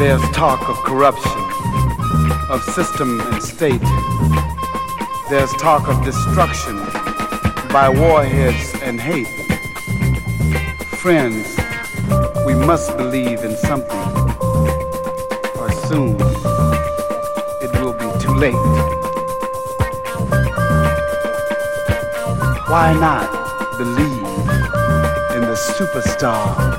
There's talk of corruption, of system and state. There's talk of destruction by warheads and hate. Friends, we must believe in something, or soon it will be too late. Why not believe in the superstar?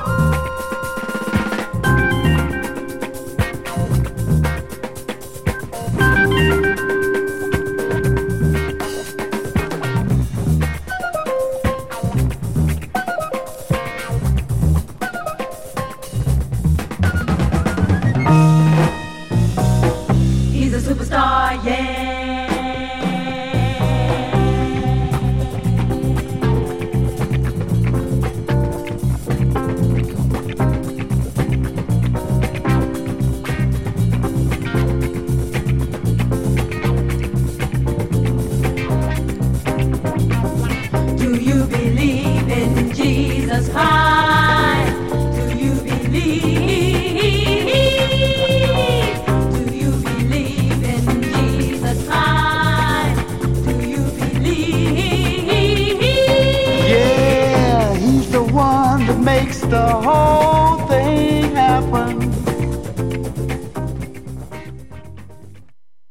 Makes the whole